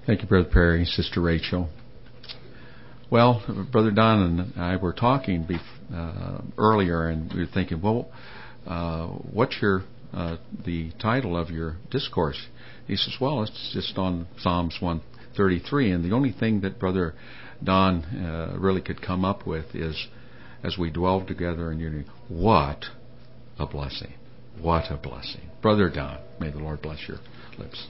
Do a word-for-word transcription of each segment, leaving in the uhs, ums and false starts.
Thank you, Brother Perry, Sister Rachel. Well, Brother Don and I were talking bef- uh, earlier, and we were thinking, well, uh, what's your uh, the title of your discourse? He says, well, it's just on Psalms one thirty-three, and the only thing that Brother Don uh, really could come up with is, as we dwell together in unity, what a blessing. What a blessing. Brother Don, may the Lord bless your lips.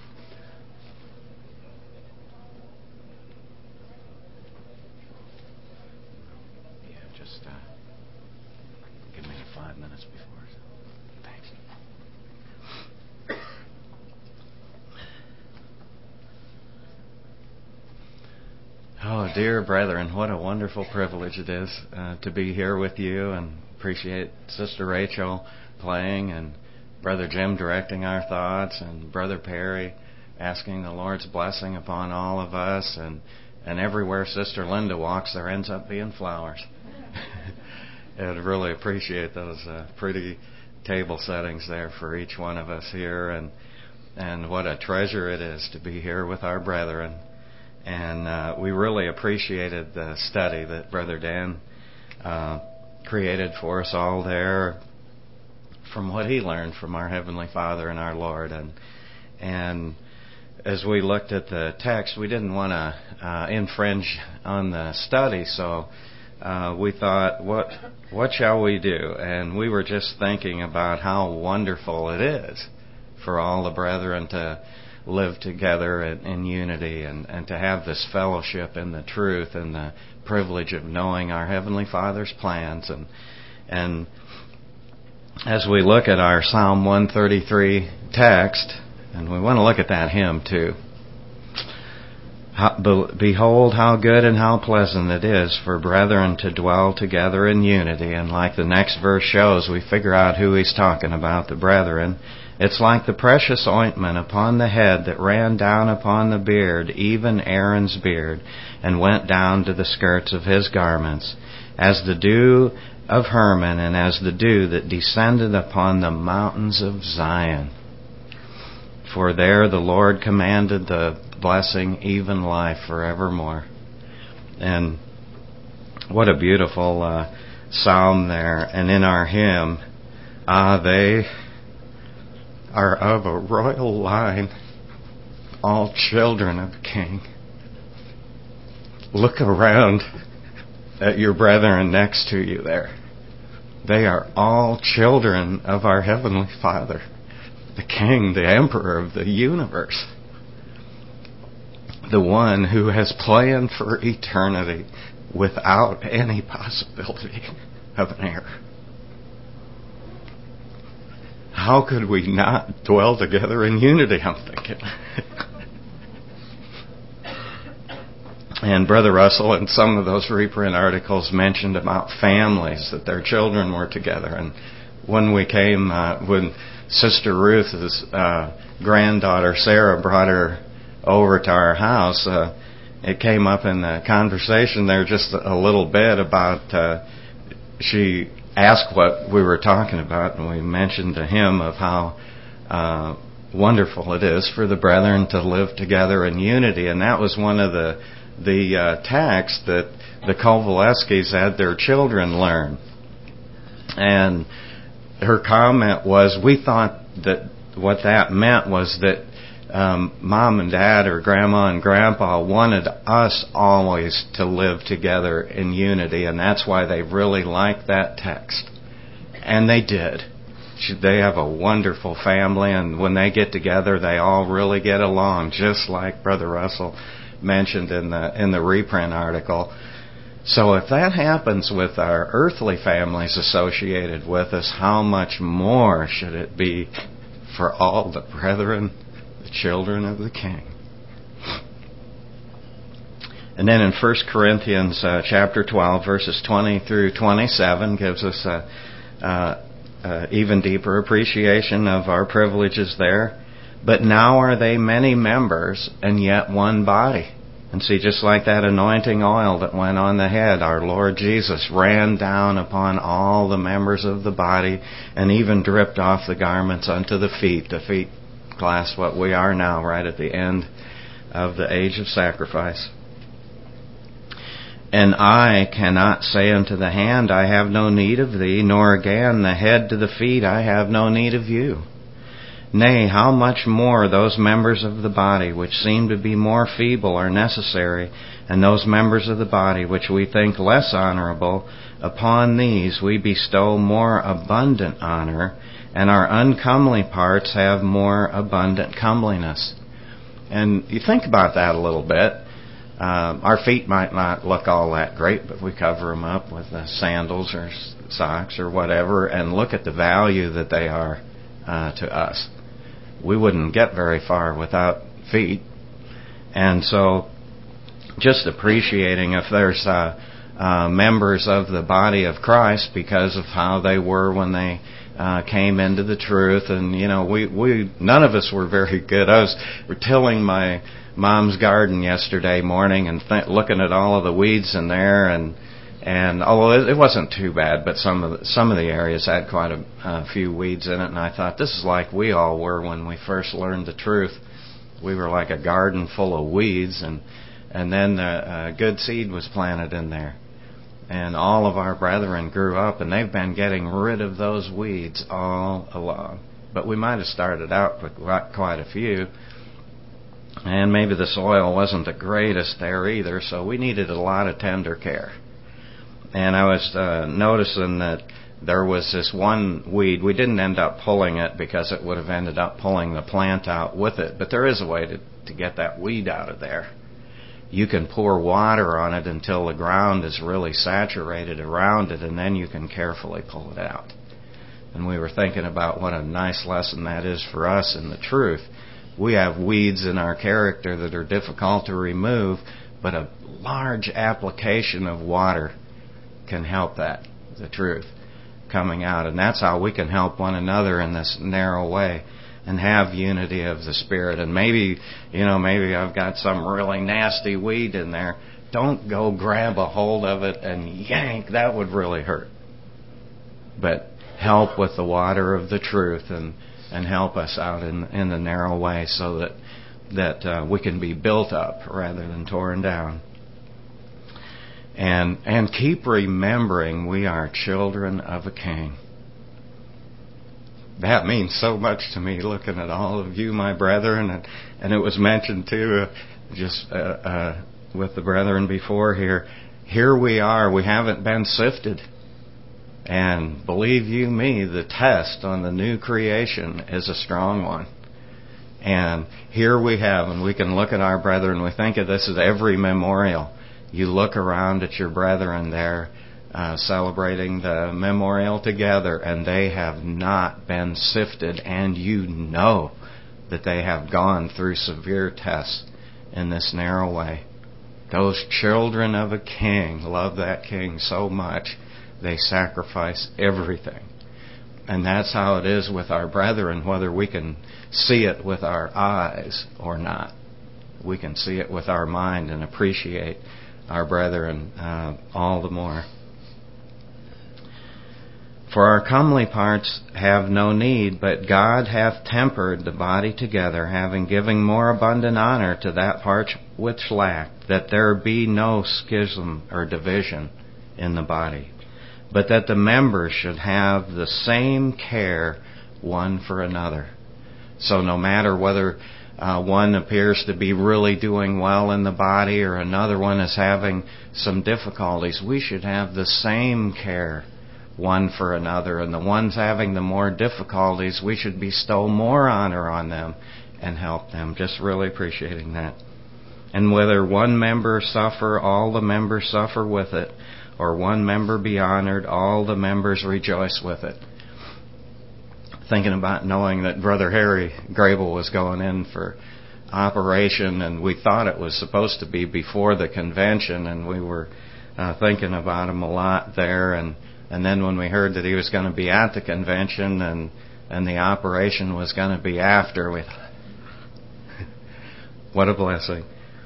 Oh, dear brethren, what a wonderful privilege it is uh, to be here with you, and appreciate Sister Rachel playing and Brother Jim directing our thoughts and Brother Perry asking the Lord's blessing upon all of us, and, and everywhere Sister Linda walks there ends up being flowers. I'd really appreciate those uh, pretty table settings there for each one of us here, and and what a treasure it is to be here with our brethren. And uh, we really appreciated the study that Brother Dan uh, created for us all there from what he learned from our Heavenly Father and our Lord. And and as we looked at the text, we didn't want to uh, infringe on the study, so uh, we thought, what what shall we do? And we were just thinking about how wonderful it is for all the brethren to live together in, in unity, and, and to have this fellowship in the truth and the privilege of knowing our Heavenly Father's plans. And and as we look at our Psalm one thirty-three text, and we want to look at that hymn too. How, Behold how good and how pleasant it is for brethren to dwell together in unity. And like the next verse shows, we figure out who he's talking about, the brethren. It's like the precious ointment upon the head that ran down upon the beard, even Aaron's beard, and went down to the skirts of his garments, as the dew of Hermon, and as the dew that descended upon the mountains of Zion. For there the Lord commanded the blessing, even life forevermore. And what a beautiful uh, psalm there. And in our hymn, ah, they are of a royal line, all children of the King. Look around at your brethren next to you there. They are all children of our Heavenly Father, the King, the Emperor of the universe, the one who has planned for eternity without any possibility of an error. How could we not dwell together in unity, I'm thinking. And Brother Russell, in some of those reprint articles, mentioned about families, that their children were together. And when we came, uh, when Sister Ruth's uh, granddaughter Sarah brought her over to our house, uh, it came up in the conversation there just a little bit about, uh, she asked what we were talking about, and we mentioned to him of how uh, wonderful it is for the brethren to live together in unity. And that was one of the the uh, texts that the Kovalevskys had their children learn. And her comment was, we thought that what that meant was that um, Mom and Dad or Grandma and Grandpa wanted us always to live together in unity, and that's why they really liked that text. And they did. They have a wonderful family, and when they get together, they all really get along, just like Brother Russell mentioned in the in the reprint article. So if that happens with our earthly families associated with us, how much more should it be for all the brethren, the children of the King? And then in First Corinthians uh, chapter twelve, verses twenty through twenty-seven, gives us a uh, uh, even deeper appreciation of our privileges there. But now are they many members, and yet one body. And see, just like that anointing oil that went on the head, our Lord Jesus ran down upon all the members of the body, and even dripped off the garments unto the feet. The feet clasp what we are now, right at the end of the age of sacrifice. And eye cannot say unto the hand, I have no need of thee, nor again the head to the feet, I have no need of you. Nay, how much more those members of the body which seem to be more feeble are necessary, and those members of the body which we think less honorable, upon these we bestow more abundant honor, and our uncomely parts have more abundant comeliness. And you think about that a little bit. Um, our feet might not look all that great, but we cover them up with uh, sandals or socks or whatever, and look at the value that they are uh, to us. We wouldn't get very far without feet. And so just appreciating if there's uh, uh, members of the body of Christ because of how they were when they uh, came into the truth. And, you know, we, we none of us were very good. I was tilling my mom's garden yesterday morning and th- looking at all of the weeds in there, and and although it wasn't too bad, but some of the, some of the areas had quite a, a few weeds in it, and I thought, this is like we all were when we first learned the truth. We were like a garden full of weeds, and and then the uh, good seed was planted in there, and all of our brethren grew up, and they've been getting rid of those weeds all along. But we might have started out with quite a few, and maybe the soil wasn't the greatest there either, so we needed a lot of tender care. And I was uh, noticing that there was this one weed. We didn't end up pulling it because it would have ended up pulling the plant out with it. But there is a way to, to get that weed out of there. You can pour water on it until the ground is really saturated around it, and then you can carefully pull it out. And we were thinking about what a nice lesson that is for us in the truth. We have weeds in our character that are difficult to remove, but a large application of water can help that, the truth, coming out. And that's how we can help one another in this narrow way and have unity of the Spirit. And maybe, you know, maybe I've got some really nasty weed in there. Don't go grab a hold of it and yank. That would really hurt. But help with the water of the truth and, and help us out in, in the narrow way so that, that uh, we can be built up rather than torn down. And and keep remembering we are children of a king. That means so much to me, looking at all of you, my brethren, and, and it was mentioned too, uh, just uh, uh, with the brethren before here. Here we are. We haven't been sifted, and believe you me, the test on the new creation is a strong one. And here we have, and we can look at our brethren. We think of this as every memorial. You look around at your brethren there uh, celebrating the memorial together, and they have not been sifted, and you know that they have gone through severe tests in this narrow way. Those children of a king love that king so much, they sacrifice everything. And that's how it is with our brethren, whether we can see it with our eyes or not. We can see it with our mind and appreciate our brethren uh, all the more. For our comely parts have no need, but God hath tempered the body together, having given more abundant honor to that part which lacked, that there be no schism or division in the body, but that the members should have the same care one for another. So no matter whether Uh, one appears to be really doing well in the body or another one is having some difficulties, we should have the same care one for another. And the ones having the more difficulties, we should bestow more honor on them and help them. Just really appreciating that. And whether one member suffer, all the members suffer with it, or one member be honored, all the members rejoice with it. Thinking about knowing that Brother Harry Grable was going in for operation, and we thought it was supposed to be before the convention, and we were uh, thinking about him a lot there, and, and then when we heard that he was going to be at the convention and, and the operation was going to be after, we thought, what a blessing.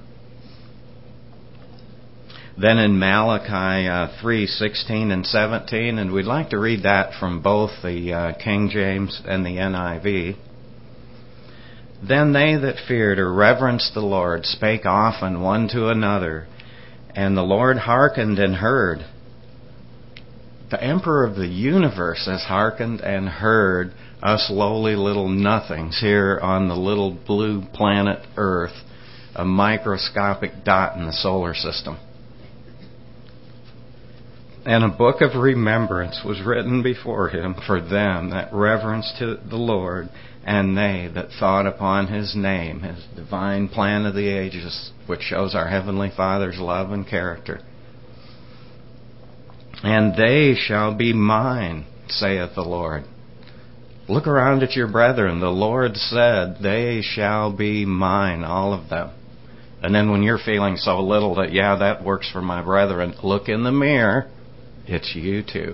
Then in Malachi uh, three sixteen and seventeen, and we'd like to read that from both the uh, King James and the N I V. Then they that feared or reverenced the Lord spake often one to another, and the Lord hearkened and heard. The Emperor of the universe has hearkened and heard us lowly little nothings here on the little blue planet Earth, a microscopic dot in the solar system. And a book of remembrance was written before him for them that reverenced the Lord, and they that thought upon his name, his divine plan of the ages, which shows our Heavenly Father's love and character. And they shall be mine, saith the Lord. Look around at your brethren. The Lord said, they shall be mine, all of them. And then when you're feeling so little that, yeah, that works for my brethren, look in the mirror. It's you too.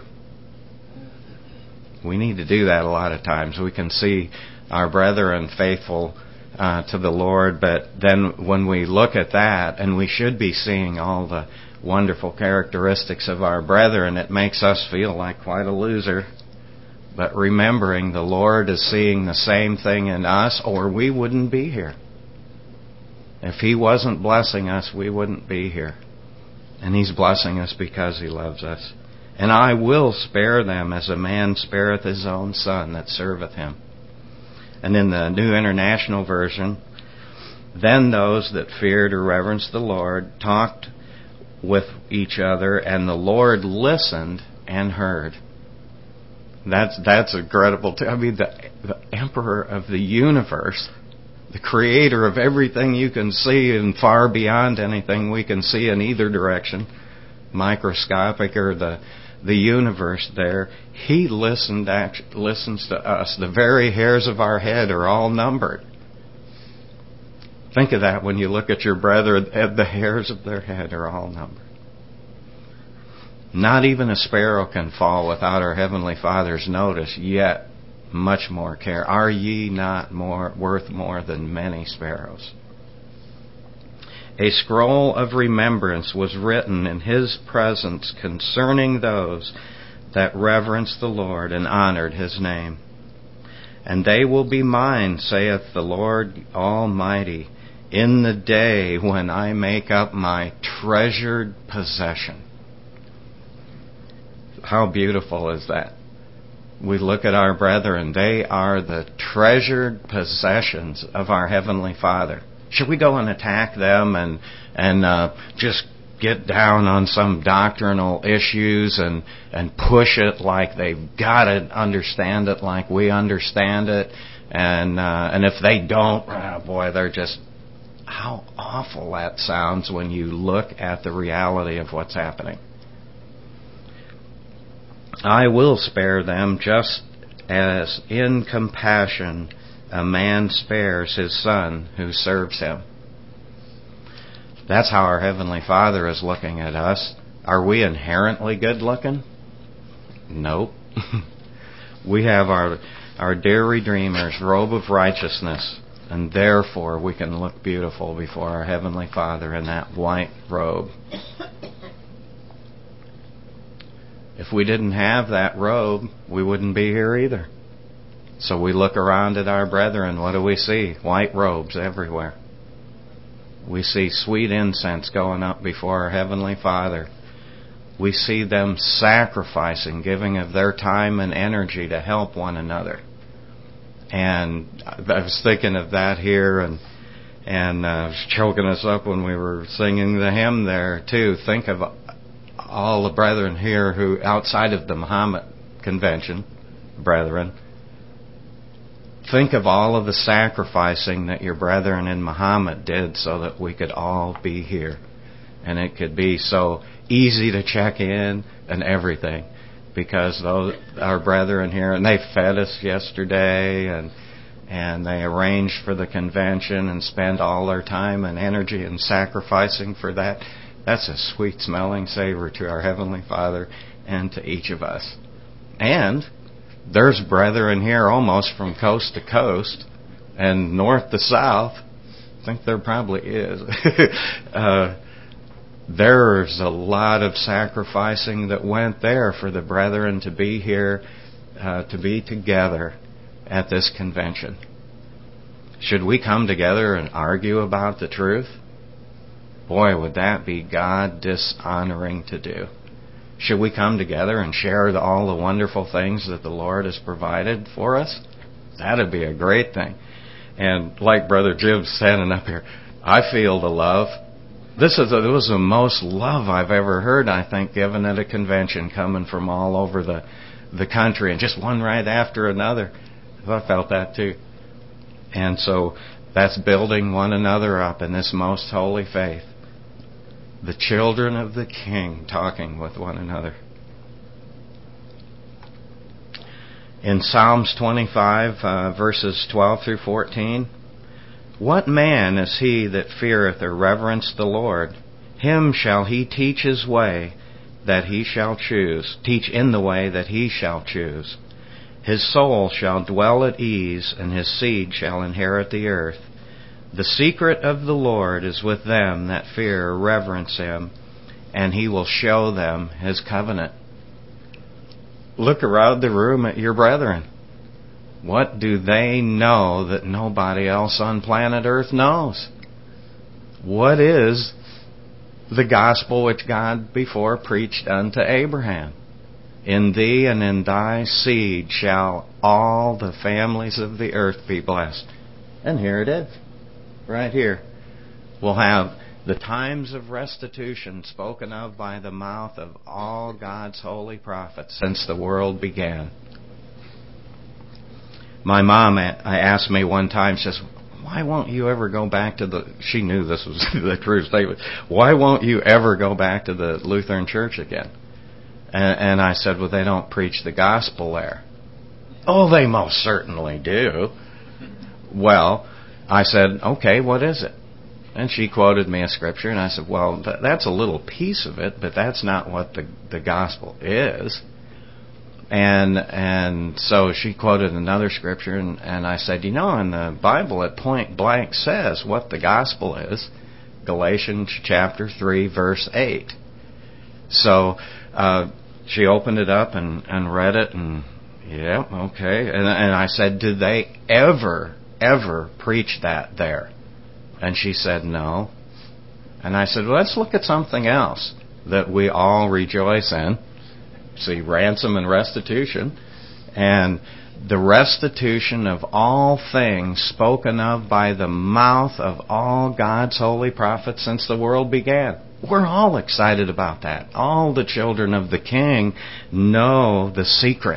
We need to do that a lot of times. We can see our brethren faithful uh, to the Lord, but then when we look at that, and we should be seeing all the wonderful characteristics of our brethren, it makes us feel like quite a loser. But remembering the Lord is seeing the same thing in us, or we wouldn't be here. If He wasn't blessing us, we wouldn't be here. And He's blessing us because He loves us. And I will spare them as a man spareth his own son that serveth him. And in the New International Version, then those that feared or reverenced the Lord talked with each other, and the Lord listened and heard. That's that's incredible too. I mean, the, the Emperor of the universe, the Creator of everything you can see and far beyond anything we can see in either direction, microscopic or the the universe there, He listened act, listens to us. The very hairs of our head are all numbered. Think of that when you look at your brethren, the hairs of their head are all numbered. Not even a sparrow can fall without our Heavenly Father's notice, yet much more care. Are ye not more worth more than many sparrows? A scroll of remembrance was written in His presence concerning those that reverenced the Lord and honored His name. And they will be mine, saith the Lord Almighty, in the day when I make up my treasured possession. How beautiful is that? We look at our brethren. They are the treasured possessions of our Heavenly Father. Should we go and attack them and and uh, just get down on some doctrinal issues and, and push it like they've got to understand it like we understand it? And uh, and if they don't, oh boy, they're just... How awful that sounds when you look at the reality of what's happening. I will spare them just as in compassion a man spares his son who serves him. That's how our Heavenly Father is looking at us. Are we inherently good looking? Nope. We have our our dear Redeemer's robe of righteousness, and therefore we can look beautiful before our Heavenly Father in that white robe. If we didn't have that robe, we wouldn't be here either. So we look around at our brethren. What do we see? White robes everywhere. We see sweet incense going up before our Heavenly Father. We see them sacrificing, giving of their time and energy to help one another. And I was thinking of that here, and and uh, it was choking us up when we were singing the hymn there too. Think of all the brethren here who, outside of the Muhammad convention, brethren, think of all of the sacrificing that your brethren in Muhammad did so that we could all be here. And it could be so easy to check in and everything, because those our brethren here, and they fed us yesterday, and and they arranged for the convention and spent all their time and energy and sacrificing for that. That's a sweet smelling savor to our Heavenly Father and to each of us. And there's brethren here almost from coast to coast and north to south. I think there probably is. uh, there's a lot of sacrificing that went there for the brethren to be here, uh, to be together at this convention. Should we come together and argue about the truth? Boy, would that be God dishonoring to do. Should we come together and share the, all the wonderful things that the Lord has provided for us? That'd be a great thing. And like Brother Jim standing up here, I feel the love. This is a, it was the most love I've ever heard, I think, given at a convention, coming from all over the the country, and just one right after another. I felt that too. And so that's building one another up in this most holy faith. The children of the King talking with one another. In Psalms twenty-five, uh, verses twelve through fourteen, what man is he that feareth or reverenceth the Lord? Him shall he teach his way that he shall choose, teach in the way that he shall choose. His soul shall dwell at ease, and his seed shall inherit the earth. The secret of the Lord is with them that fear or reverence him, and he will show them his covenant. Look around the room at your brethren. What do they know that nobody else on planet Earth knows? What is the gospel which God before preached unto Abraham? In thee and in thy seed shall all the families of the earth be blessed. And here it is, right here. We'll have the times of restitution spoken of by the mouth of all God's holy prophets since the world began. My mom asked me one time, she says, why won't you ever go back to the, she knew this was the true statement, why won't you ever go back to the Lutheran Church again? And, and I said, well, they don't preach the gospel there. Oh, they most certainly do. Well, I said, okay, what is it? And she quoted me a scripture, and I said, well, th- that's a little piece of it, but that's not what the, the gospel is. And and so she quoted another scripture, and, and I said, you know, in the Bible it point blank says what the gospel is. Galatians chapter three, verse eight. So uh, she opened it up and, and read it, and yeah, okay. And, and I said, did they ever, ever preach that there? And she said, no. And I said, well, let's look at something else that we all rejoice in. See, ransom and restitution. And the restitution of all things spoken of by the mouth of all God's holy prophets since the world began. We're all excited about that. All the children of the King know the secret.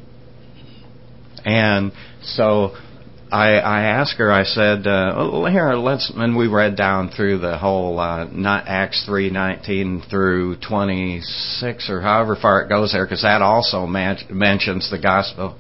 And so I, I asked her, I said, uh, oh, here, let's, and we read down through the whole, uh, not Acts three nineteen through twenty-six, or however far it goes there, because that also man- mentions the gospel.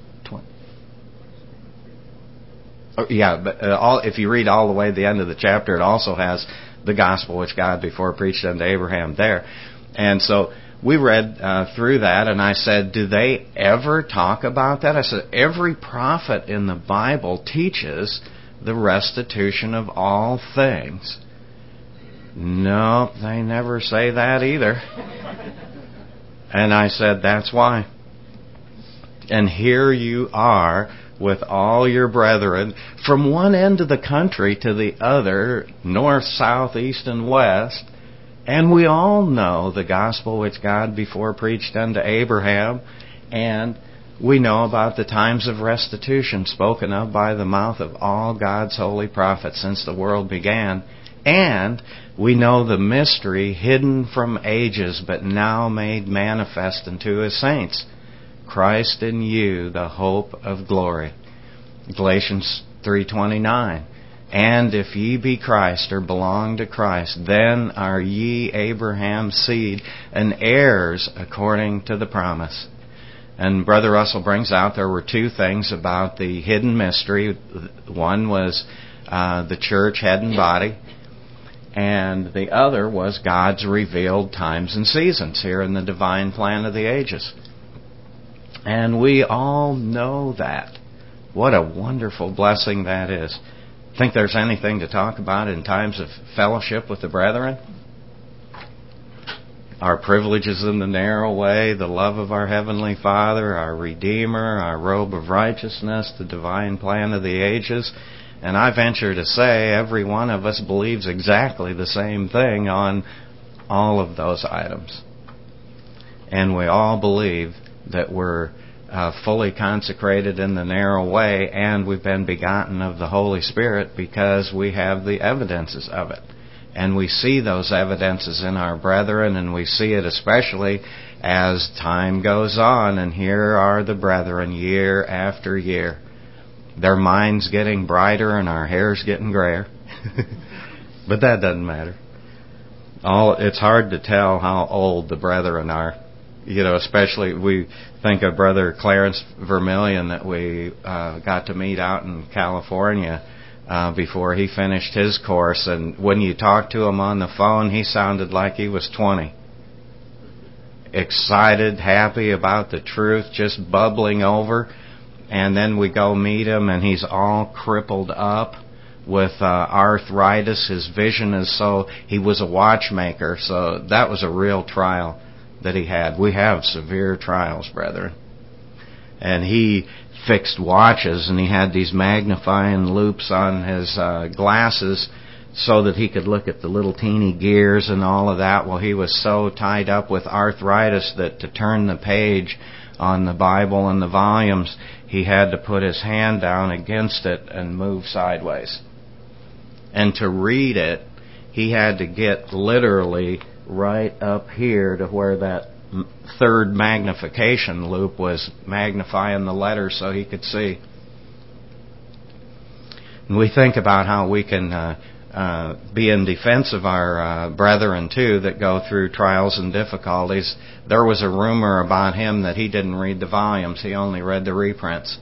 Oh, yeah, but uh, all, if you read all the way to the end of the chapter, it also has the gospel which God before preached unto Abraham there. And so we read uh, through that, and I said, do they ever talk about that? I said, every prophet in the Bible teaches the restitution of all things. No, they never say that either. And I said, that's why. And here you are with all your brethren from one end of the country to the other, north, south, east, and west. And we all know the gospel which God before preached unto Abraham, and we know about the times of restitution spoken of by the mouth of all God's holy prophets since the world began, and we know the mystery hidden from ages but now made manifest unto his saints, Christ in you, the hope of glory. Galatians three twenty-nine. And if ye be Christ, or belong to Christ, then are ye Abraham's seed, and heirs according to the promise. And Brother Russell brings out there were two things about the hidden mystery. One was uh, the church, head and body, and the other was God's revealed times and seasons here in the divine plan of the ages. And we all know that. What a wonderful blessing that is. Think there's anything to talk about in times of fellowship with the brethren? Our privileges in the narrow way, the love of our Heavenly Father, our Redeemer, our robe of righteousness, the divine plan of the ages. And I venture to say every one of us believes exactly the same thing on all of those items. And we all believe that we're uh, fully consecrated in the narrow way, and we've been begotten of the Holy Spirit because we have the evidences of it. And we see those evidences in our brethren, and we see it especially as time goes on. And here are the brethren year after year. Their minds getting brighter and our hair's getting grayer. But that doesn't matter. All it's hard to tell how old the brethren are. You know, especially we think of Brother Clarence Vermillion that we uh, got to meet out in California uh, before he finished his course. And when you talked to him on the phone, he sounded like he was twenty. Excited, happy about the truth, just bubbling over. And then we go meet him, and he's all crippled up with uh, arthritis. His vision is so... He was a watchmaker, so that was a real trial that he had. We have severe trials, brethren. And he fixed watches, and he had these magnifying loops on his uh, glasses so that he could look at the little teeny gears and all of that. Well, he was so tied up with arthritis that to turn the page on the Bible and the volumes, he had to put his hand down against it and move sideways. And to read it, he had to get literally right up here to where that third magnification loop was magnifying the letters so he could see. And we think about how we can uh, uh, be in defense of our uh, brethren, too, that go through trials and difficulties. There was a rumor about him that he didn't read the volumes. He only read the reprints.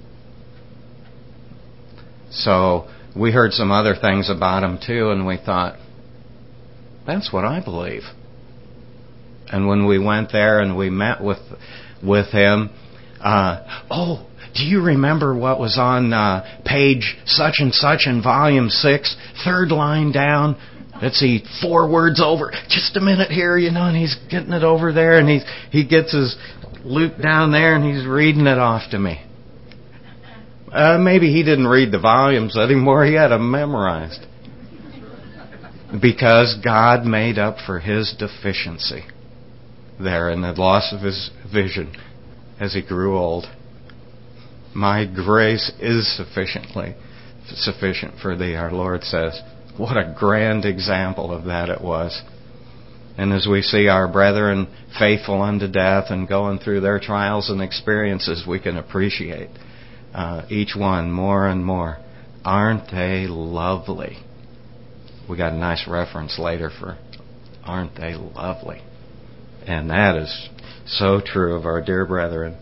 So we heard some other things about him, too, and we thought, that's what I believe. And when we went there and we met with with him, uh, oh, do you remember what was on uh, page such and such in volume six, third line down? Let's see, four words over. Just a minute here, you know, and he's getting it over there, and he's he gets his loop down there, and he's reading it off to me. Uh, maybe he didn't read the volumes anymore. He had them memorized. Because God made up for his deficiency there in the loss of his vision as he grew old. My grace is sufficiently sufficient for thee, our Lord says. What a grand example of that it was. And as we see our brethren faithful unto death and going through their trials and experiences, we can appreciate uh, each one more and more. Aren't they lovely? We got a nice reference later for aren't they lovely? And that is so true of our dear brethren.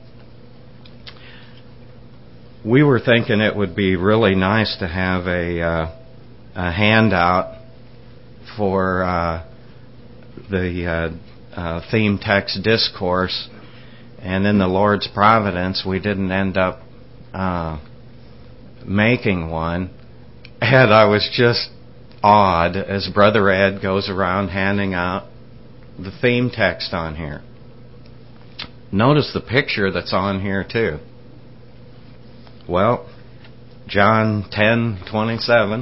We were thinking it would be really nice to have a, uh, a handout for uh, the uh, uh, theme text discourse, and in the Lord's providence, we didn't end up uh, making one. And I was just awed as Brother Ed goes around handing out the theme text on here. Notice the picture that's on here too. Well, John ten twenty-seven.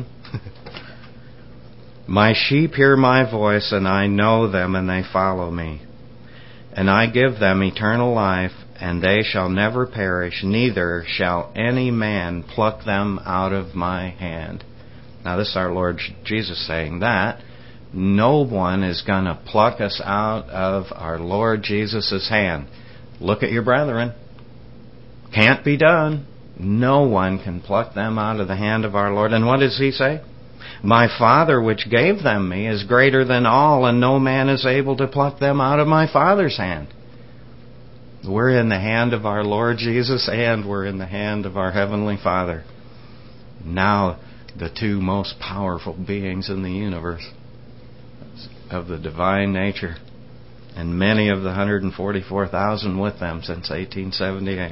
My sheep hear my voice, and I know them, and they follow me. And I give them eternal life, and they shall never perish, neither shall any man pluck them out of my hand. Now, this is our Lord Jesus saying that. No one is going to pluck us out of our Lord Jesus' hand. Look at your brethren. Can't be done. No one can pluck them out of the hand of our Lord. And what does he say? My Father which gave them me is greater than all, and no man is able to pluck them out of my Father's hand. We're in the hand of our Lord Jesus, and we're in the hand of our Heavenly Father. Now, the two most powerful beings in the universe of the divine nature, and many of the one hundred forty-four thousand with them since eighteen seventy-eight.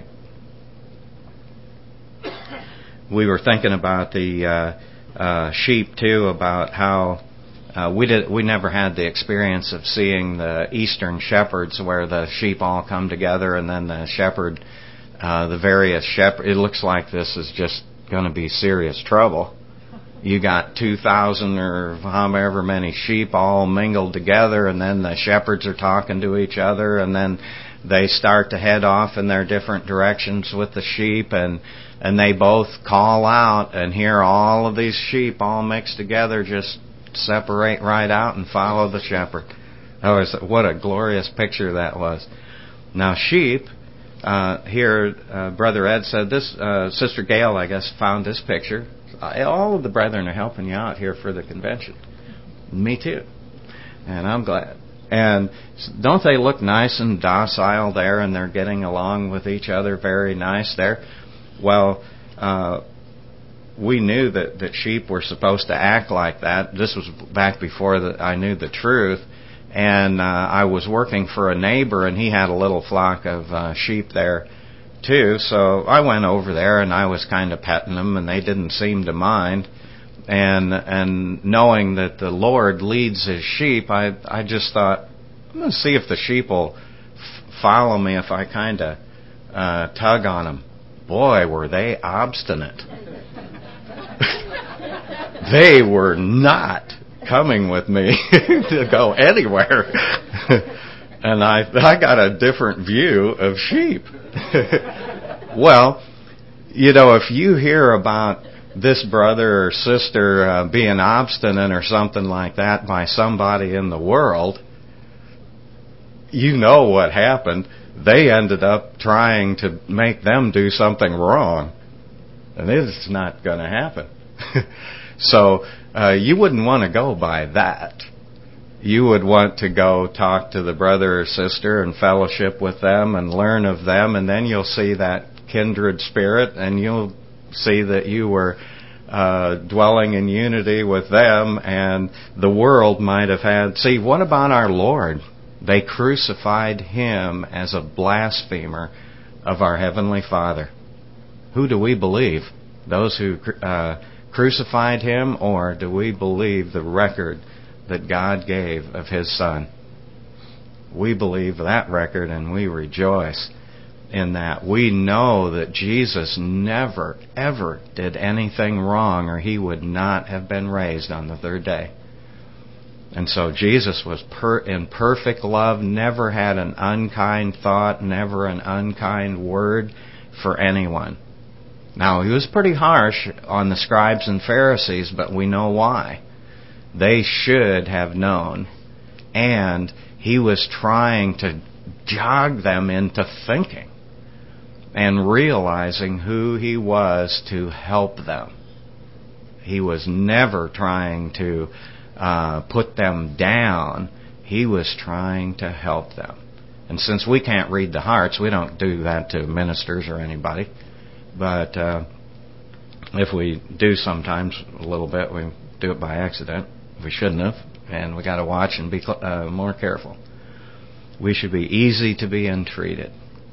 We were thinking about the uh, uh, sheep too, about how uh, we did we never had the experience of seeing the Eastern shepherds where the sheep all come together and then the shepherd, uh, the various shepherd. It looks like this is just going to be serious trouble. You got two thousand or however many sheep all mingled together, and then the shepherds are talking to each other, and then they start to head off in their different directions with the sheep, and and they both call out, and here all of these sheep all mixed together just separate right out and follow the shepherd. Oh, what a glorious picture that was. Now sheep, uh, here uh, Brother Ed said this, uh, Sister Gail, I guess, found this picture. All of the brethren are helping you out here for the convention. Me too. And I'm glad. And don't they look nice and docile there, and they're getting along with each other very nice there? Well, uh, we knew that, that sheep were supposed to act like that. This was back before the, I knew the truth. And uh, I was working for a neighbor, and he had a little flock of uh, sheep there too. So I went over there, and I was kind of petting them, and they didn't seem to mind. And and knowing that the Lord leads His sheep, I I just thought, I'm going to see if the sheep will f- follow me if I kind of uh, tug on them. Boy, were they obstinate. They were not coming with me to go anywhere. And I I got a different view of sheep. Well, you know, if you hear about this brother or sister uh, being obstinate or something like that by somebody in the world, you know what happened. They ended up trying to make them do something wrong. And it's not going to happen. So uh, you wouldn't want to go by that. You would want to go talk to the brother or sister and fellowship with them and learn of them, and then you'll see that kindred spirit, and you'll see that you were uh, dwelling in unity with them, and the world might have had... See, what about our Lord? They crucified Him as a blasphemer of our Heavenly Father. Who do we believe? Those who uh, crucified Him, or do we believe the record that God gave of His Son? We believe that record, and we rejoice in that. We know that Jesus never, ever did anything wrong, or He would not have been raised on the third day. And so Jesus was per- in perfect love, never had an unkind thought, never an unkind word for anyone. Now, He was pretty harsh on the scribes and Pharisees, but we know why. They should have known. And He was trying to jog them into thinking and realizing who He was to help them. He was never trying to uh, put them down. He was trying to help them. And since we can't read the hearts, we don't do that to ministers or anybody. But uh, if we do sometimes a little bit, we do it by accident. We shouldn't have, and we got to watch and be uh, more careful. We should be easy to be entreated.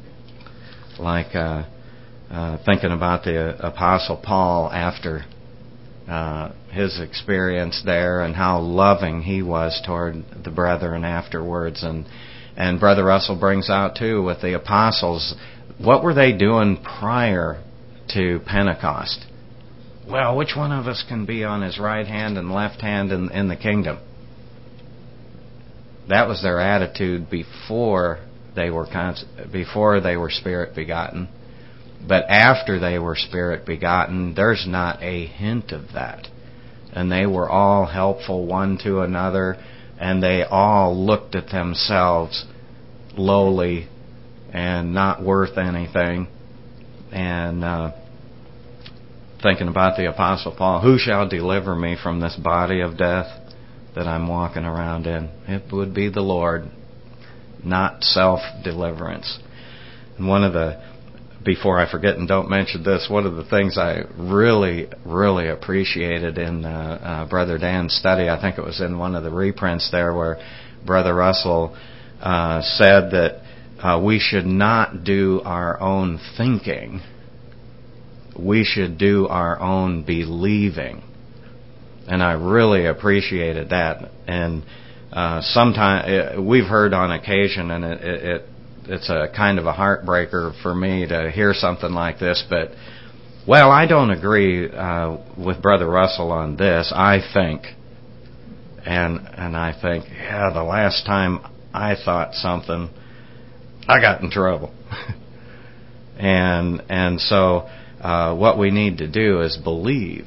Like uh, uh, thinking about the Apostle Paul after uh, his experience there, and how loving he was toward the brethren afterwards. And and Brother Russell brings out too with the apostles, what were they doing prior to Pentecost? Well, which one of us can be on his right hand and left hand in, in the kingdom? That was their attitude before they were before they were spirit begotten. But after they were spirit begotten, there's not a hint of that. And they were all helpful one to another, and they all looked at themselves lowly and not worth anything. And uh, thinking about the Apostle Paul, who shall deliver me from this body of death that I'm walking around in? It would be the Lord, not self-deliverance. And one of the, before I forget and don't mention this, one of the things I really, really appreciated in uh, uh, Brother Dan's study, I think it was in one of the reprints there, where Brother Russell uh, said that uh, we should not do our own thinking. We should do our own believing. And I really appreciated that. And uh, sometimes we've heard on occasion, and it, it it's a kind of a heartbreaker for me to hear something like this, but well, I don't agree uh, with Brother Russell on this. I think, and and I think, yeah, the last time I thought something, I got in trouble. and and so uh, what we need to do is believe.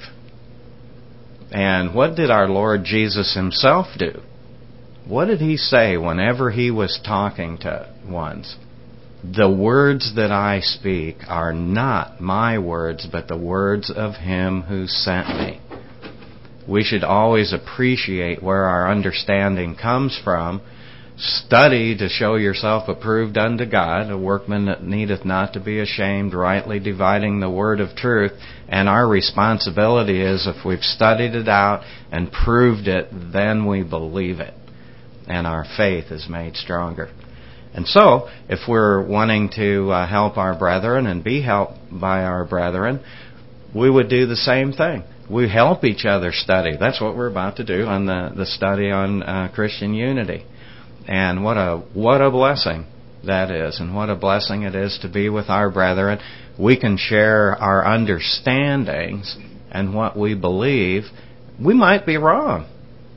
And what did our Lord Jesus himself do? What did he say whenever he was talking to ones? The words that I speak are not my words, but the words of him who sent me. We should always appreciate where our understanding comes from. Study to show yourself approved unto God, a workman that needeth not to be ashamed, rightly dividing the word of truth. And our responsibility is, if we've studied it out and proved it, then we believe it. And our faith is made stronger. And so, if we're wanting to uh, help our brethren and be helped by our brethren, we would do the same thing. We help each other study. That's what we're about to do on the, the study on uh, Christian unity. And what a what a blessing that is, and what a blessing it is to be with our brethren. We can share our understandings and what we believe. We might be wrong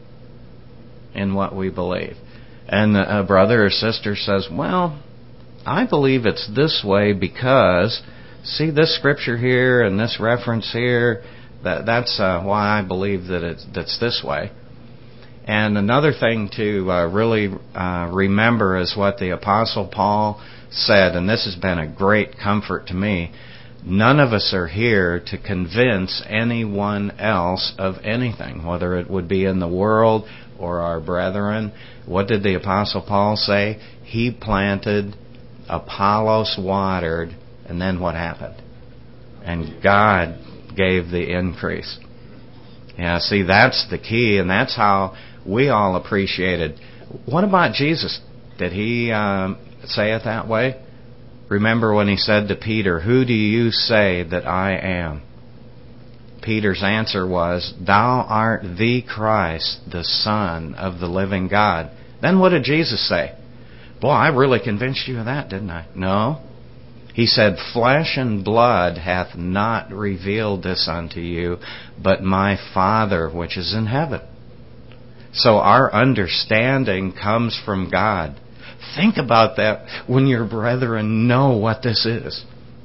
in what we believe. And a brother or sister says, well, I believe it's this way because, see this scripture here and this reference here, that that's uh, why I believe that it's, that's this way. And another thing to uh, really uh, remember is what the Apostle Paul said, and this has been a great comfort to me. None of us are here to convince anyone else of anything, whether it would be in the world or our brethren. What did the Apostle Paul say? He planted, Apollos watered, and then what happened? And God gave the increase. Yeah, see, that's the key, and that's how we all appreciated. What about Jesus? Did he um, say it that way? Remember when he said to Peter, who do you say that I am? Peter's answer was, thou art the Christ, the Son of the living God. Then what did Jesus say? Boy, I really convinced you of that, didn't I? No. He said, flesh and blood hath not revealed this unto you, but my Father which is in heaven. So our understanding comes from God. Think about that when your brethren know what this is.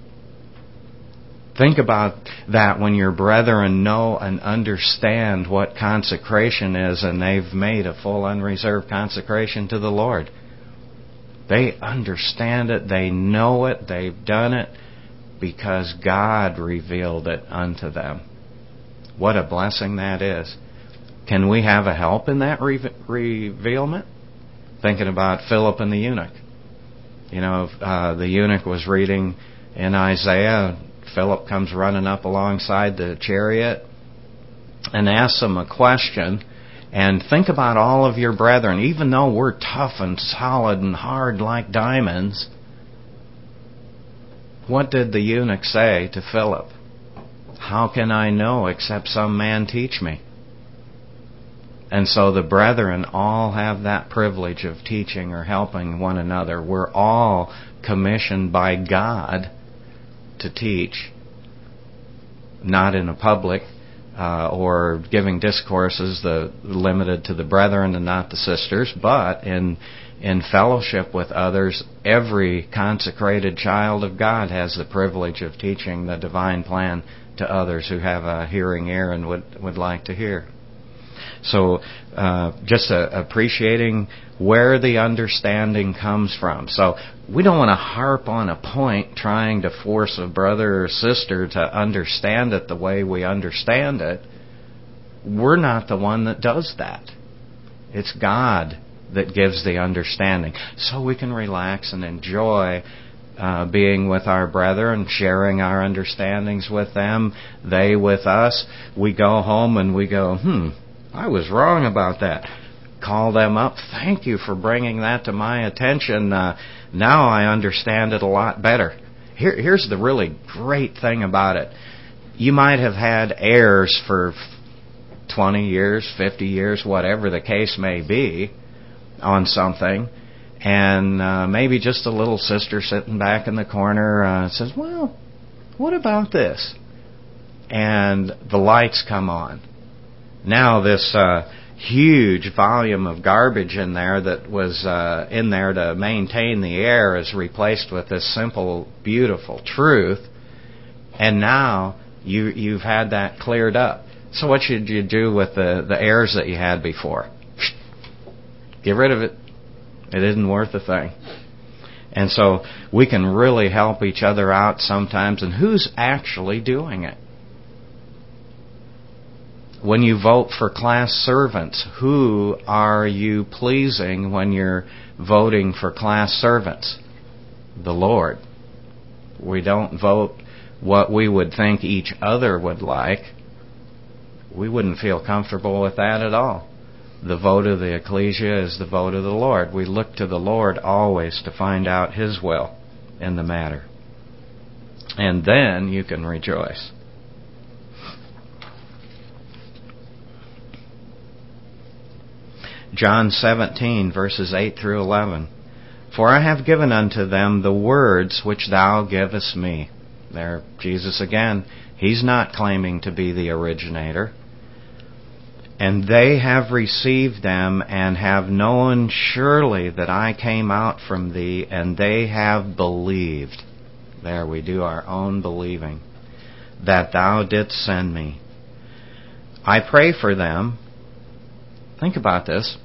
Think about that when your brethren know and understand what consecration is, and they've made a full unreserved consecration to the Lord. They understand it, they know it, they've done it because God revealed it unto them. What a blessing that is. Can we have a help in that re- revealment? Thinking about Philip and the eunuch. You know, uh, the eunuch was reading in Isaiah. Philip comes running up alongside the chariot and asks him a question. And think about all of your brethren. Even though we're tough and solid and hard like diamonds, what did the eunuch say to Philip? How can I know except some man teach me? And so the brethren all have that privilege of teaching or helping one another. We're all commissioned by God to teach, not in a public uh, or giving discourses the, limited to the brethren and not the sisters, but in in fellowship with others. Every consecrated child of God has the privilege of teaching the divine plan to others who have a hearing ear and would, would like to hear. So uh, just uh, appreciating where the understanding comes from. So we don't want to harp on a point trying to force a brother or sister to understand it the way we understand it. We're not the one that does that. It's God that gives the understanding. So we can relax and enjoy uh, being with our brethren, sharing our understandings with them, they with us. We go home and we go, hmm, I was wrong about that. Call them up. Thank you for bringing that to my attention. Uh, now I understand it a lot better. Here, here's the really great thing about it. You might have had heirs for twenty years, fifty years, whatever the case may be, on something, and uh, maybe just a little sister sitting back in the corner uh, says, well, what about this? and the lights come on. Now this uh, huge volume of garbage in there that was uh, in there to maintain the air is replaced with this simple, beautiful truth. And now you, you've had that cleared up. So what should you do with the, the errors that you had before? Get rid of it. It isn't worth a thing. And so we can really help each other out sometimes. And who's actually doing it? When you vote for class servants, who are you pleasing when you're voting for class servants? The Lord. We don't vote what we would think each other would like. We wouldn't feel comfortable with that at all. The vote of the ecclesia is the vote of the Lord. We look to the Lord always to find out His will in the matter. And then you can rejoice. John seventeen, verses eight through eleven. For I have given unto them the words which thou givest me. There, Jesus again, He's not claiming to be the originator. And they have received them, and have known surely that I came out from thee, and they have believed. There, we do our own believing, that thou didst send me. I pray for them. Think about this.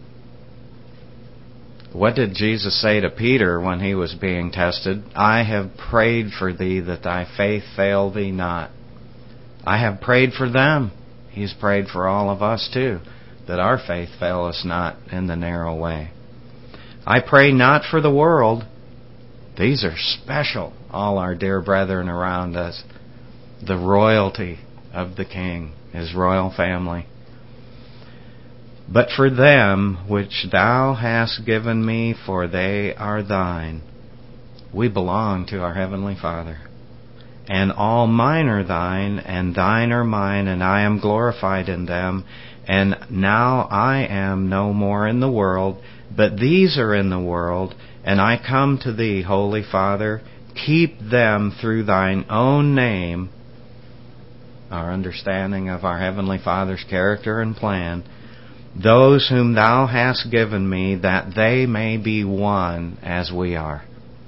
What did Jesus say to Peter when he was being tested? I have prayed for thee that thy faith fail thee not. I have prayed for them. He's prayed for all of us too, that our faith fail us not in the narrow way. I pray not for the world. These are special, all our dear brethren around us. The royalty of the King, His royal family. But for them which thou hast given me, for they are thine. We belong to our Heavenly Father. And all mine are thine, and thine are mine, and I am glorified in them. And now I am no more in the world, but these are in the world, and I come to thee, Holy Father. Keep them through thine own name, our understanding of our Heavenly Father's character and plan, those whom thou hast given me, that they may be one as we are.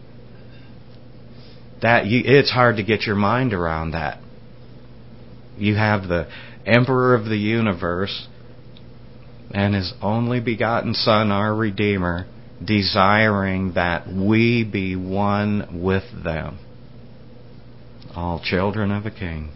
That you, it's hard to get your mind around that. You have the Emperor of the universe and His only begotten Son, our Redeemer, desiring that we be one with them. All children of a King.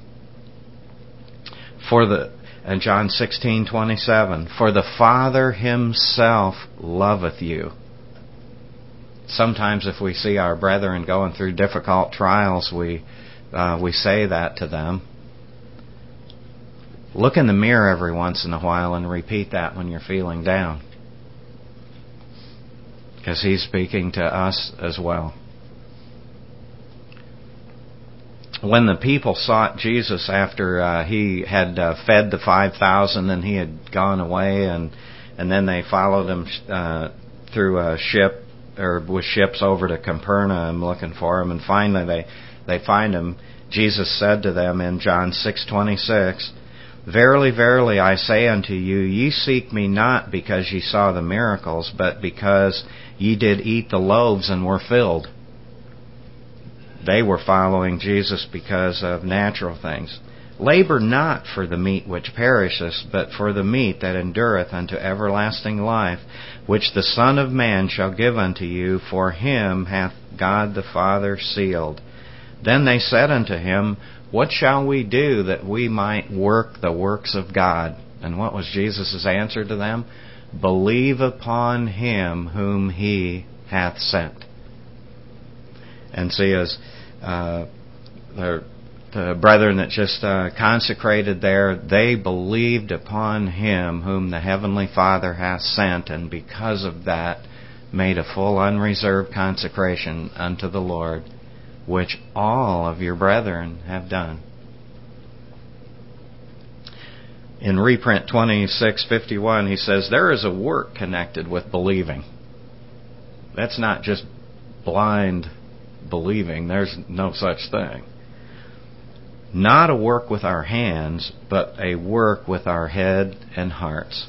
For the and John sixteen twenty-seven, for the Father Himself loveth you. Sometimes if we see our brethren going through difficult trials, we uh, we say that to them. Look in the mirror every once in a while and repeat that when you're feeling down. Because He's speaking to us as well. When the people sought Jesus after uh, He had uh, fed the five thousand and He had gone away, and and then they followed Him uh, through a ship, or with ships over to Capernaum looking for Him, and finally they, they find Him. Jesus said to them in John six twenty-six, Verily, verily, I say unto you, ye seek me not because ye saw the miracles, but because ye did eat the loaves and were filled. They were following Jesus because of natural things. Labor not for the meat which perisheth, but for the meat that endureth unto everlasting life, which the Son of Man shall give unto you, for Him hath God the Father sealed. Then they said unto Him, What shall we do that we might work the works of God? And what was Jesus' answer to them? Believe upon Him whom He hath sent. And see, as uh, the, the brethren that just uh, consecrated there, they believed upon Him whom the Heavenly Father hath sent, and because of that made a full unreserved consecration unto the Lord, which all of your brethren have done. In reprint twenty-six fifty-one, he says, there is a work connected with believing. That's not just blind believing. There's no such thing. not a work with our hands, but a work with our head and hearts.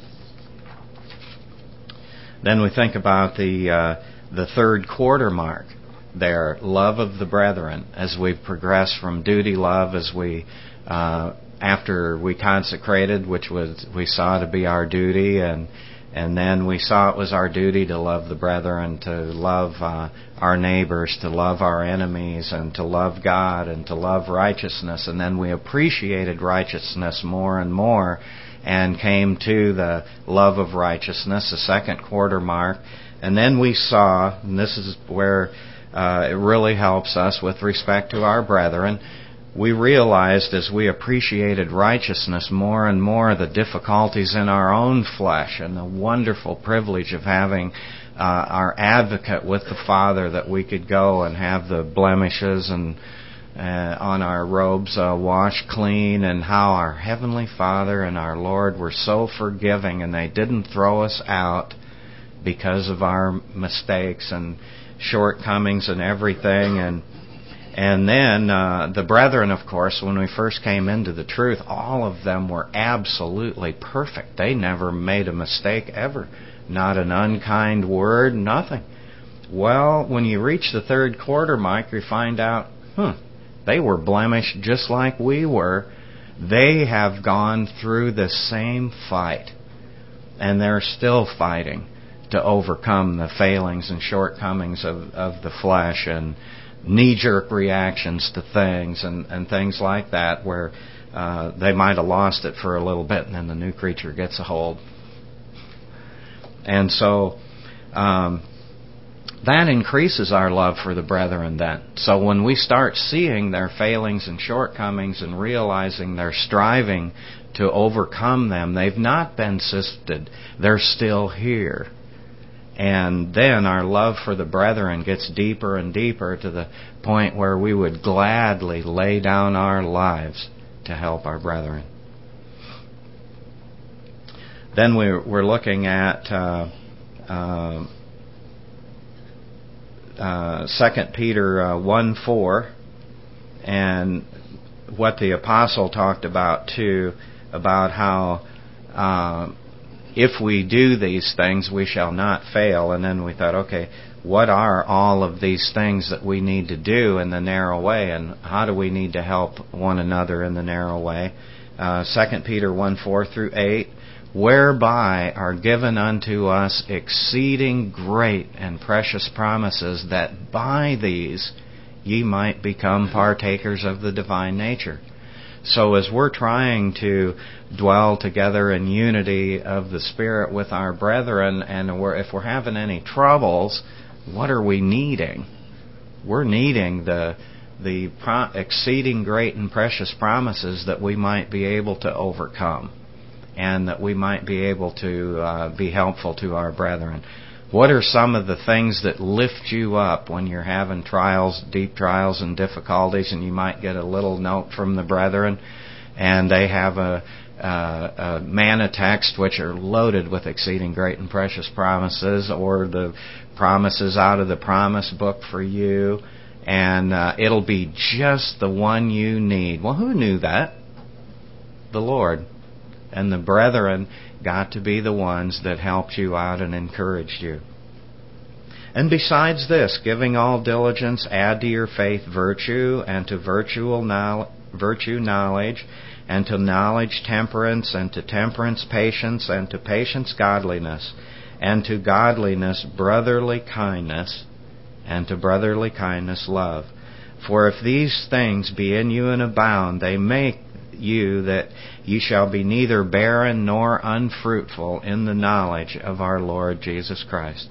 Then we think about the uh, the third quarter mark there, love of the brethren, as we progress from duty love, as we uh, after we consecrated, which was we saw to be our duty, and and then we saw it was our duty to love the brethren, to love uh, our neighbors, to love our enemies, and to love God, and to love righteousness. And then we appreciated righteousness more and more, and came to the love of righteousness, the second quarter mark. And then we saw, and this is where uh, it really helps us with respect to our brethren, we realized as we appreciated righteousness more and more the difficulties in our own flesh and the wonderful privilege of having uh, our advocate with the Father, that we could go and have the blemishes and uh, on our robes uh, washed clean, and how our Heavenly Father and our Lord were so forgiving, and they didn't throw us out because of our mistakes and shortcomings and everything. And And then uh, the brethren, of course, when we first came into the truth, all of them were absolutely perfect. They never made a mistake ever. Not an unkind word, nothing. Well, when you reach the third quarter, Mike, you find out, huh, they were blemished just like we were. They have gone through the same fight, and they're still fighting to overcome the failings and shortcomings of, of the flesh, and knee-jerk reactions to things and, and things like that, where uh, they might have lost it for a little bit, and then the new creature gets a hold. And so um, that increases our love for the brethren then. So when we start seeing their failings and shortcomings and realizing they're striving to overcome them, they've not been sifted, they're still here. And then our love for the brethren gets deeper and deeper, to the point where we would gladly lay down our lives to help our brethren. Then we're, we're looking at uh, uh, uh, Second Peter uh, one four, and what the apostle talked about too, about how Uh, if we do these things, we shall not fail. And then we thought, okay, what are all of these things that we need to do in the narrow way, and how do we need to help one another in the narrow way? Uh, Second Peter one four through eight, whereby are given unto us exceeding great and precious promises, that by these ye might become partakers of the divine nature. So as we're trying to dwell together in unity of the Spirit with our brethren, and we're, if we're having any troubles, what are we needing? We're needing the the pro- exceeding great and precious promises, that we might be able to overcome, and that we might be able to uh, be helpful to our brethren. What are some of the things that lift you up when you're having trials, deep trials and difficulties, and you might get a little note from the brethren, and they have a, a, a manna text which are loaded with exceeding great and precious promises, or the promises out of the promise book for you, and uh, it'll be just the one you need. Well, who knew that? The Lord. And the brethren got to be the ones that helped you out and encouraged you. And besides this, giving all diligence, add to your faith virtue, and to virtue knowledge, and to knowledge temperance, and to temperance patience, and to patience godliness, and to godliness brotherly kindness, and to brotherly kindness love. For if these things be in you and abound, they make you that ye shall be neither barren nor unfruitful in the knowledge of our Lord Jesus Christ.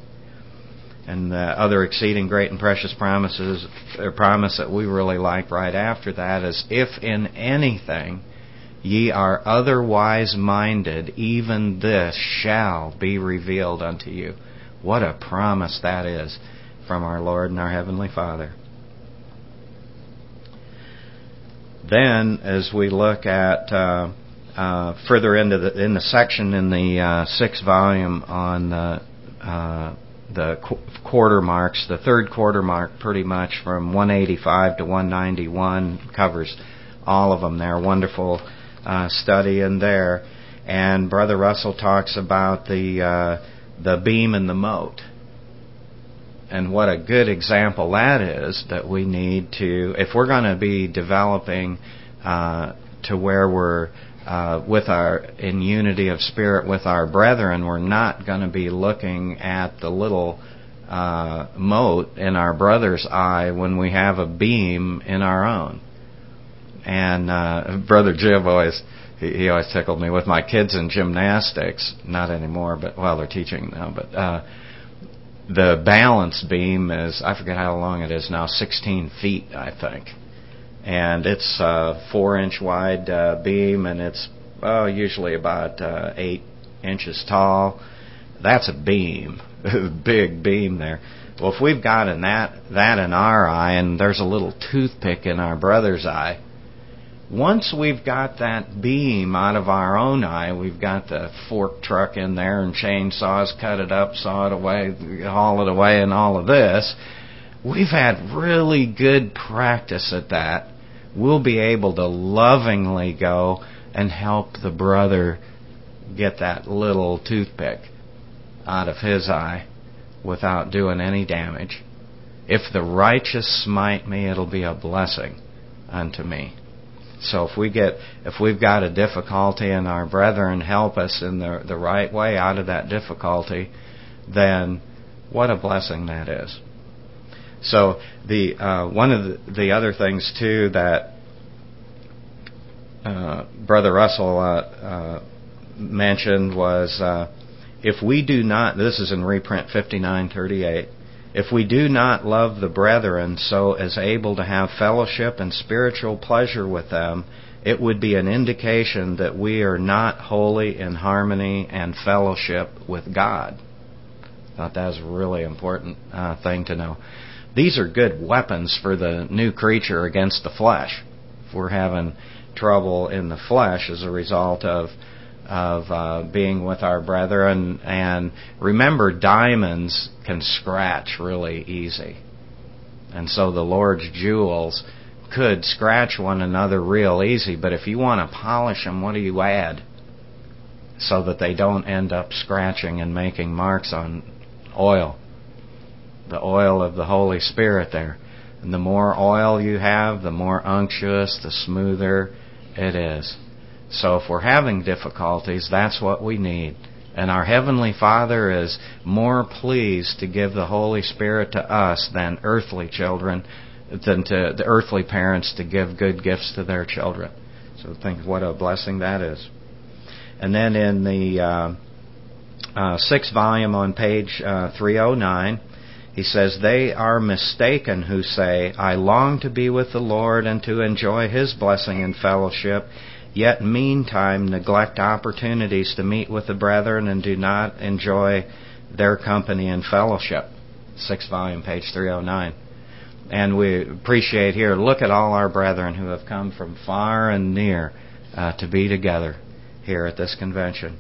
And the other exceeding great and precious promises, or promise that we really like right after that, is, if in anything ye are otherwise minded, even this shall be revealed unto you. What a promise that is from our Lord and our Heavenly Father. Then, as we look at uh, uh, further into the in the section in the uh, sixth volume on the uh, the qu- quarter marks, the third quarter mark, pretty much from one eighty-five to one ninety-one, covers all of them there. Wonderful uh, study in there. And Brother Russell talks about the uh, the beam and the mote. And what a good example that is, that we need to, if we're going to be developing uh, to where we're uh, with our in unity of spirit with our brethren, we're not going to be looking at the little uh, mote in our brother's eye when we have a beam in our own. And uh, Brother Jim always, he, he always tickled me with my kids in gymnastics. Not anymore, but well, they're teaching now. But uh, the balance beam is, I forget how long it is now, sixteen feet, I think. And it's a four-inch wide uh, beam, and it's oh, usually about uh, eight inches tall. That's a beam, a big beam there. Well, if we've got in that that in our eye, and there's a little toothpick in our brother's eye, once we've got that beam out of our own eye, we've got the fork truck in there and chainsaws, cut it up, saw it away, haul it away, and all of this. We've had really good practice at that. We'll be able to lovingly go and help the brother get that little toothpick out of his eye without doing any damage. If the righteous smite me, it'll be a blessing unto me. So if we get, if we've got a difficulty and our brethren help us in the the right way out of that difficulty, then what a blessing that is. So the uh, one of the, the other things too that uh, Brother Russell uh, uh, mentioned was uh, if we do not, this is in reprint fifty-nine thirty-eight. If we do not love the brethren so as able to have fellowship and spiritual pleasure with them, it would be an indication that we are not wholly in harmony and fellowship with God. I thought that was a really important uh, thing to know. These are good weapons for the new creature against the flesh. If we're having trouble in the flesh as a result of of uh, being with our brethren. And remember, diamonds can scratch really easy. And so the Lord's jewels could scratch one another real easy. But if you want to polish them, what do you add? So that they don't end up scratching and making marks on oil. The oil of the Holy Spirit there. And the more oil you have, the more unctuous, the smoother it is. So if we're having difficulties, that's what we need. And our Heavenly Father is more pleased to give the Holy Spirit to us than earthly children, than to the earthly parents to give good gifts to their children. So think what a blessing that is. And then in the uh, uh, sixth volume on page uh, three oh nine, he says, "They are mistaken who say, I long to be with the Lord and to enjoy His blessing and fellowship, yet meantime neglect opportunities to meet with the brethren and do not enjoy their company and fellowship." Sixth volume, page three oh nine. And we appreciate here, look at all our brethren who have come from far and near uh, to be together here at this convention.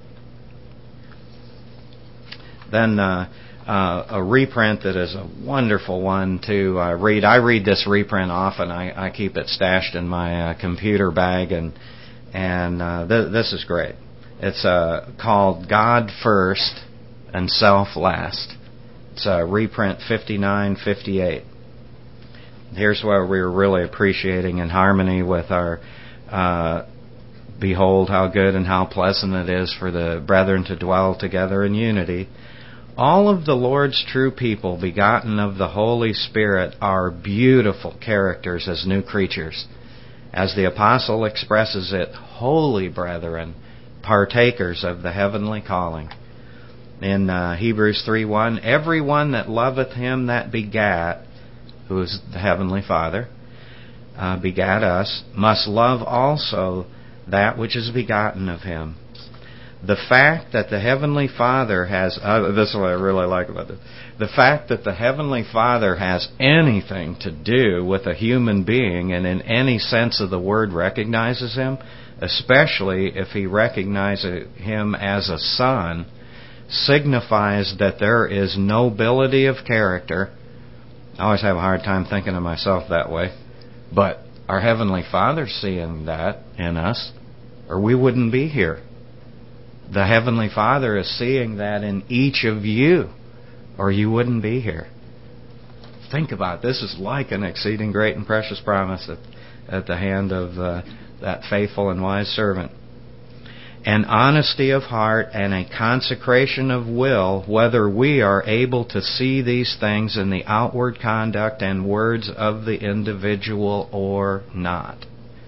Then uh, uh, a reprint that is a wonderful one to uh, read. I read this reprint often. I, I keep it stashed in my uh, computer bag, and and uh, th- this is great. It's uh, called God First and Self Last. It's a reprint fifty-nine fifty-eight. Here's where we're really appreciating in harmony with our uh, behold how good and how pleasant it is for the brethren to dwell together in unity. All of the Lord's true people, begotten of the Holy Spirit, are beautiful characters as new creatures. As the Apostle expresses it, holy brethren, partakers of the heavenly calling. In uh, Hebrews three one, everyone that loveth him that begat, who is the Heavenly Father, uh, begat us, must love also that which is begotten of him. The fact that the Heavenly Father has, uh, this is what I really like about this, the fact that the Heavenly Father has anything to do with a human being and in any sense of the word recognizes him, especially if he recognizes him as a son, signifies that there is nobility of character. I always have a hard time thinking of myself that way, but our Heavenly Father's seeing that in us, or we wouldn't be here. The Heavenly Father is seeing that in each of you, or you wouldn't be here. Think about it. This is like an exceeding great and precious promise at, at the hand of uh, that faithful and wise servant. An honesty of heart and a consecration of will, whether we are able to see these things in the outward conduct and words of the individual or not.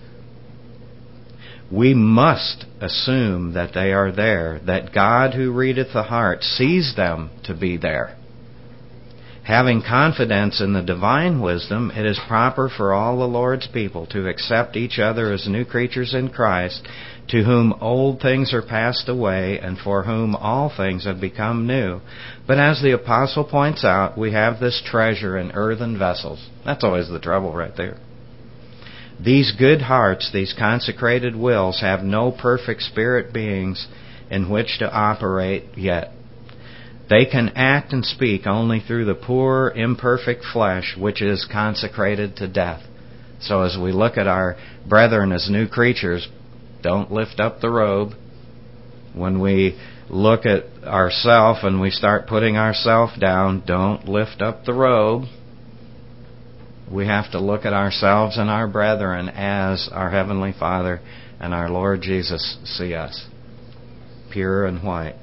We must assume that they are there, that God who readeth the heart sees them to be there. Having confidence in the divine wisdom, it is proper for all the Lord's people to accept each other as new creatures in Christ, to whom old things are passed away, and for whom all things have become new. But as the Apostle points out, we have this treasure in earthen vessels. That's always the trouble right there. These good hearts, these consecrated wills, have no perfect spirit beings in which to operate yet. They can act and speak only through the poor, imperfect flesh, which is consecrated to death. So as we look at our brethren as new creatures, don't lift up the robe. When we look at ourselves and we start putting ourselves down, don't lift up the robe. We have to look at ourselves and our brethren as our Heavenly Father and our Lord Jesus see us, pure and white.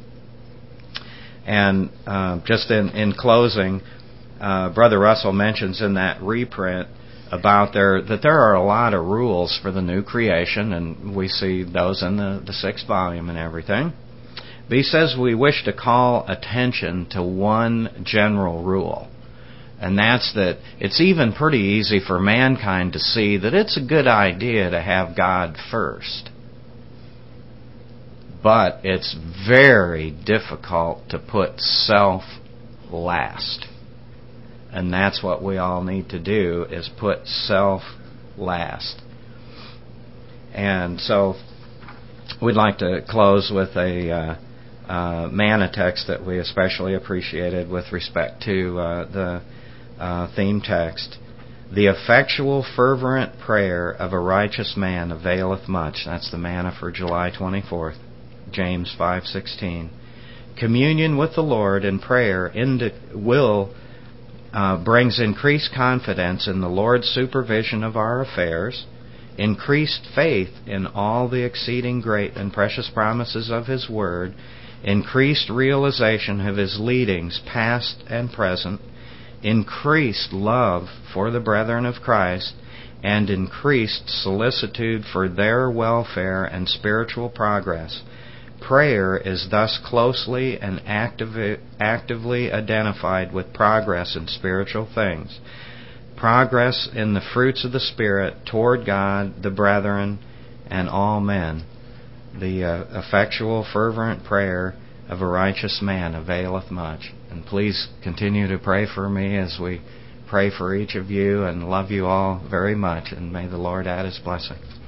And uh, just in, in closing, uh, Brother Russell mentions in that reprint about there that there are a lot of rules for the new creation, and we see those in the, the sixth volume and everything. But he says we wish to call attention to one general rule, and that's that it's even pretty easy for mankind to see that it's a good idea to have God first. But it's very difficult to put self last. And that's what we all need to do, is put self last. And so we'd like to close with a uh, uh, manna text that we especially appreciated with respect to uh, the uh, theme text. The effectual fervent prayer of a righteous man availeth much. That's the manna for July twenty-fourth, James five sixteen. Communion with the Lord and prayer indi- will uh, brings increased confidence in the Lord's supervision of our affairs, increased faith in all the exceeding great and precious promises of His Word, increased realization of His leadings past and present, increased love for the brethren of Christ, and increased solicitude for their welfare and spiritual progress. Prayer is thus closely and active, actively identified with progress in spiritual things, progress in the fruits of the Spirit toward God, the brethren, and all men. The uh, effectual, fervent prayer of a righteous man availeth much. And please continue to pray for me as we pray for each of you, and love you all very much, and may the Lord add His blessing.